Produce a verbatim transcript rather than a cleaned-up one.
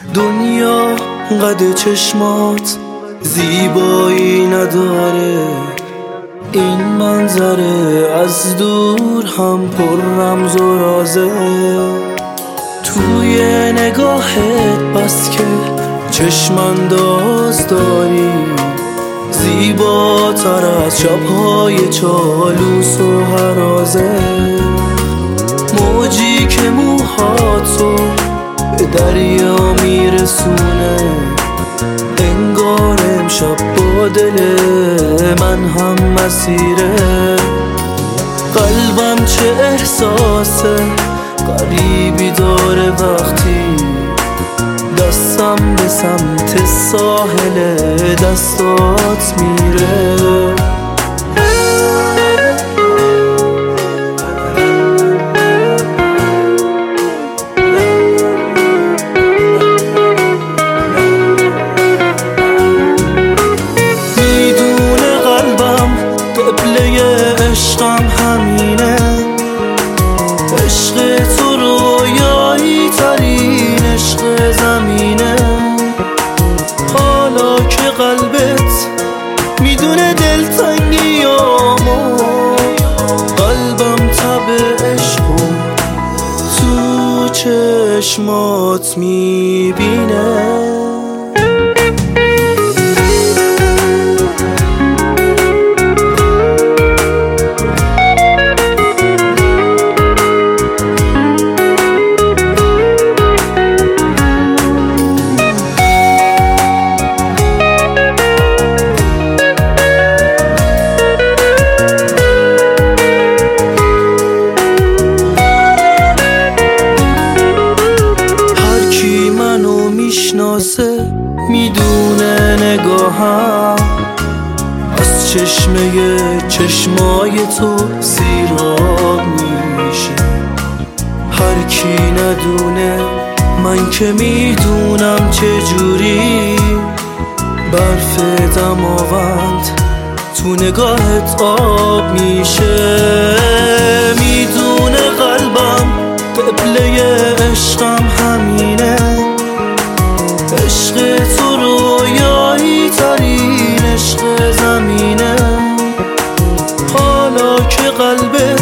دنیا قد چشمات زیبایی نداره، این منظره از دور هم پر رمز و رازه. توی نگاهت بس که چشم انداز داری، زیباتر از شبهای چالوس و هرازه. موجی که موهاتو به دریا میرسونه، انگار امشب با دل من هم مسیره. قلبم چه احساس غریبی داره وقتی دستم به سمت ساحل دستات میره. عشقم همینه، عشق تو رویایی ترین عشق زمینه. حالا که قلبت میدونه دلتنگیامو، قلبم تب عشقو تو چشمات میبینه. میشناسه میدونه نگاهم از چشمه چشمای تو سیراب میشه. هر کی ندونه من که میدونم چجوری برف دماوند تو نگاهت آب میشه. میدونه قلبم قبله عشقم همینه، عشق تو رویایی ترین عشق زمینه. حالا که قلبت